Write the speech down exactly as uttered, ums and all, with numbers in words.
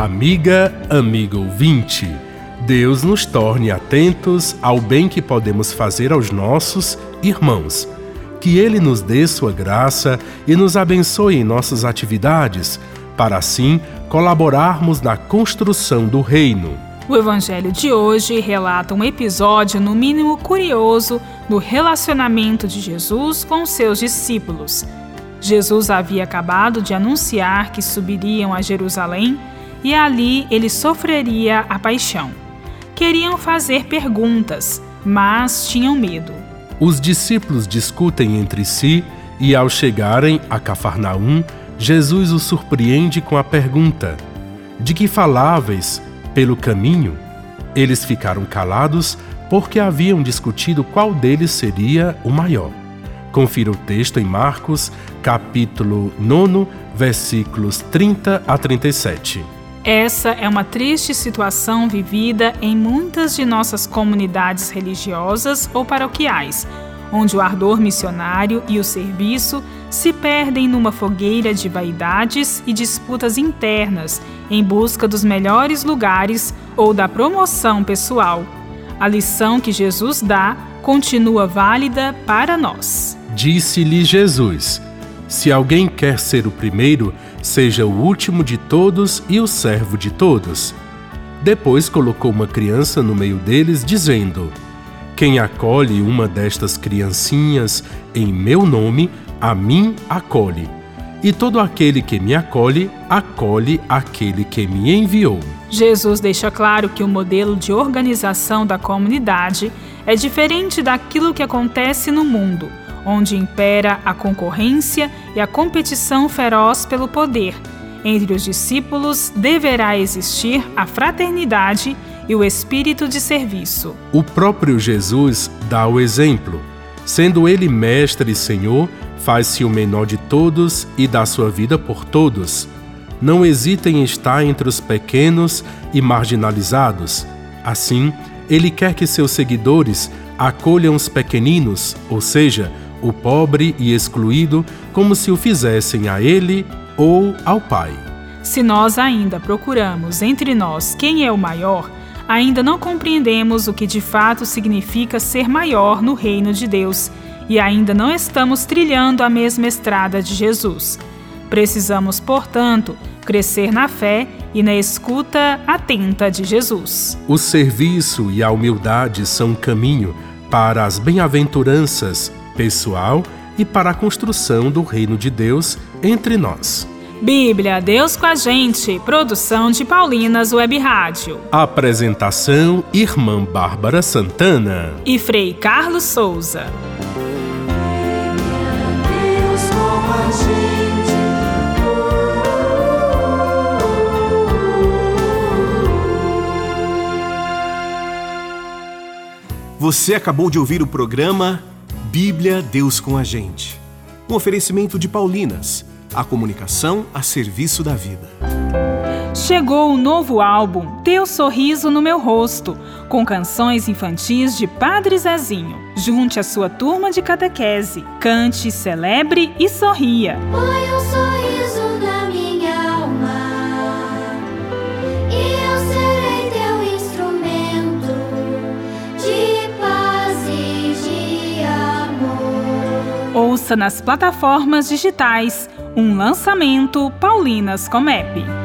Amiga, amigo ouvinte, Deus nos torne atentos ao bem que podemos fazer aos nossos irmãos. Que Ele nos dê sua graça e nos abençoe em nossas atividades, para assim colaborarmos na construção do reino. O Evangelho de hoje relata um episódio, no mínimo curioso, do relacionamento de Jesus com seus discípulos. Jesus havia acabado de anunciar que subiriam a Jerusalém e ali ele sofreria a paixão. Queriam fazer perguntas, mas tinham medo. Os discípulos discutem entre si e, ao chegarem a Cafarnaum, Jesus os surpreende com a pergunta: de que faláveis pelo caminho? Eles ficaram calados porque haviam discutido qual deles seria o maior. Confira o texto em Marcos, capítulo nove, versículos trinta a trinta e sete. Essa é uma triste situação vivida em muitas de nossas comunidades religiosas ou paroquiais, onde o ardor missionário e o serviço se perdem numa fogueira de vaidades e disputas internas em busca dos melhores lugares ou da promoção pessoal. A lição que Jesus dá continua válida para nós. Disse-lhe Jesus: se alguém quer ser o primeiro, seja o último de todos e o servo de todos. Depois colocou uma criança no meio deles, dizendo: quem acolhe uma destas criancinhas em meu nome, a mim acolhe. E todo aquele que me acolhe, acolhe aquele que me enviou. Jesus deixa claro que o modelo de organização da comunidade é diferente daquilo que acontece no mundo, onde impera a concorrência e a competição feroz pelo poder. Entre os discípulos deverá existir a fraternidade e o espírito de serviço. O próprio Jesus dá o exemplo. Sendo ele mestre e senhor, faz-se o menor de todos e dá sua vida por todos. Não hesita em estar entre os pequenos e marginalizados. Assim, ele quer que seus seguidores acolham os pequeninos, ou seja, o pobre e excluído, como se o fizessem a ele ou ao Pai. Se nós ainda procuramos entre nós quem é o maior, ainda não compreendemos o que de fato significa ser maior no reino de Deus e ainda não estamos trilhando a mesma estrada de Jesus. Precisamos, portanto, crescer na fé e na escuta atenta de Jesus. O serviço e a humildade são um caminho para as bem-aventuranças pessoal e para a construção do reino de Deus entre nós. Bíblia, Deus com a gente, produção de Paulinas Web Rádio. Apresentação, Irmã Bárbara Santana e Frei Carlos Souza. Deus com a gente. Você acabou de ouvir o programa Bíblia, Deus com a gente. Um oferecimento de Paulinas, a comunicação a serviço da vida. Chegou o novo álbum Teu Sorriso no Meu Rosto, com canções infantis de Padre Zezinho. Junte a sua turma de catequese, cante, celebre e sorria. Põe um sorriso na minha alma e eu serei teu instrumento de paz e de amor. Ouça nas plataformas digitais um lançamento Paulinas Comep.